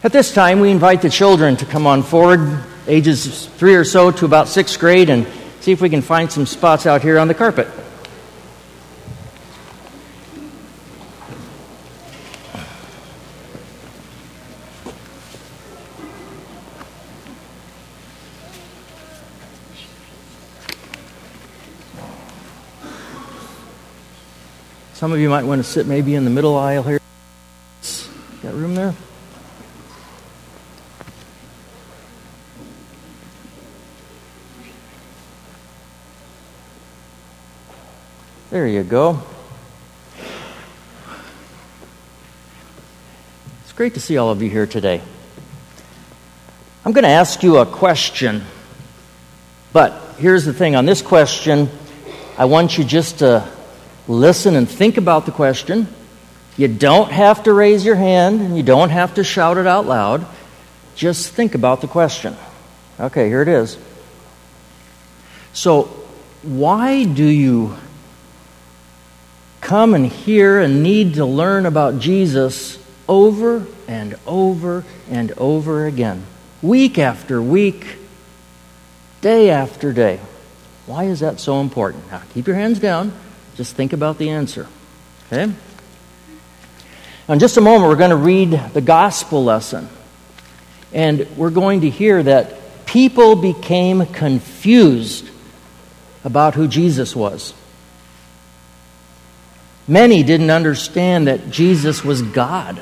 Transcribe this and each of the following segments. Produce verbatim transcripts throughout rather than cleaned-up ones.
At this time, we invite the children to come on forward, ages three or so to about sixth grade, and see if we can find some spots out here on the carpet. Some of you might want to sit maybe in the middle aisle here. Got room there? There you go. It's great to see all of you here today. I'm going to ask you a question, but here's the thing. On this question, I want you just to listen and think about the question. You don't have to raise your hand, and you don't have to shout it out loud. Just think about the question. Okay, here it is. So, why do you come and hear and need to learn about Jesus over and over and over again? Week after week, day after day. Why is that so important? Now, keep your hands down. Just think about the answer. Okay? Now, in just a moment, we're going to read the gospel lesson. And we're going to hear that people became confused about who Jesus was. Many didn't understand that Jesus was God.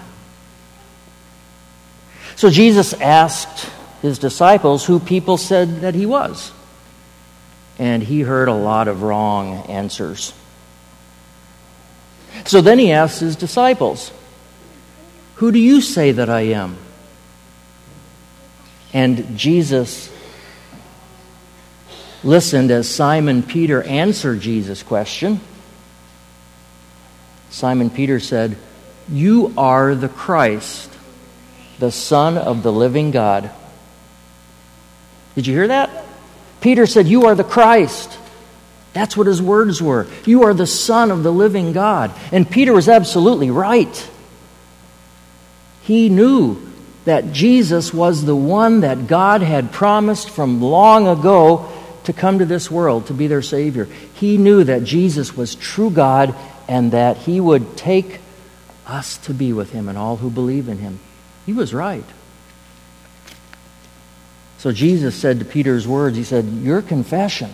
So Jesus asked his disciples who people said that he was. And he heard a lot of wrong answers. So then he asked his disciples, "Who do you say that I am?" And Jesus listened as Simon Peter answered Jesus' question. Simon Peter said, "You are the Christ, the Son of the living God." Did you hear that? Peter said, "You are the Christ." That's what his words were. You are the Son of the living God. And Peter was absolutely right. He knew that Jesus was the one that God had promised from long ago to come to this world, to be their Savior. He knew that Jesus was true God and that he would take us to be with him and all who believe in him. He was right. So Jesus said to Peter's words, he said, "Your confession,"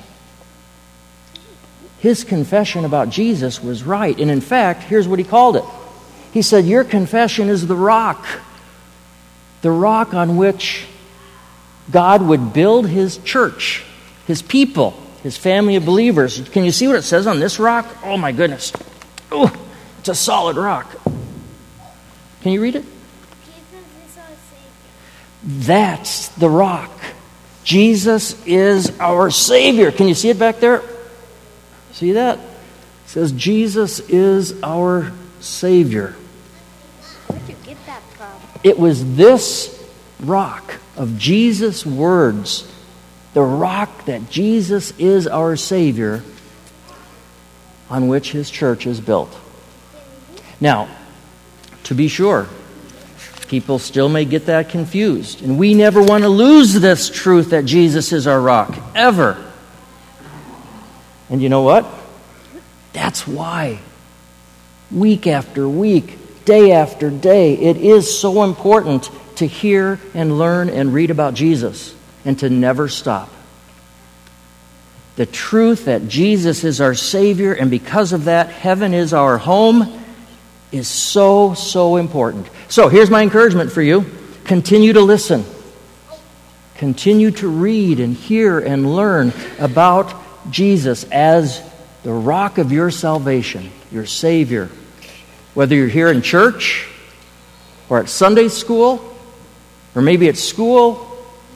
his confession about Jesus was right. And in fact, here's what he called it. He said, "Your confession is the rock. The rock on which God would build his church, his people, his family of believers." Can you see what it says on this rock? Oh my goodness. Oh, it's a solid rock. Can you read it? Jesus is our Savior. That's the rock. Jesus is our Savior. Can you see it back there? See that? It says Jesus is our Savior. Where'd you get that from? It was this rock of Jesus' words, the rock that Jesus is our Savior, on which his church is built. Now, to be sure, people still may get that confused, and we never want to lose this truth that Jesus is our rock, ever. And you know what? That's why, week after week, day after day, it is so important to hear and learn and read about Jesus and to never stop. The truth that Jesus is our Savior, and because of that, heaven is our home, is so, so important. So here's my encouragement for you. Continue to listen. Continue to read and hear and learn about Jesus as the rock of your salvation, your Savior. Whether you're here in church, or at Sunday school, or maybe at school,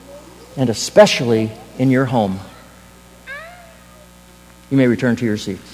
and especially in your home. You may return to your seats.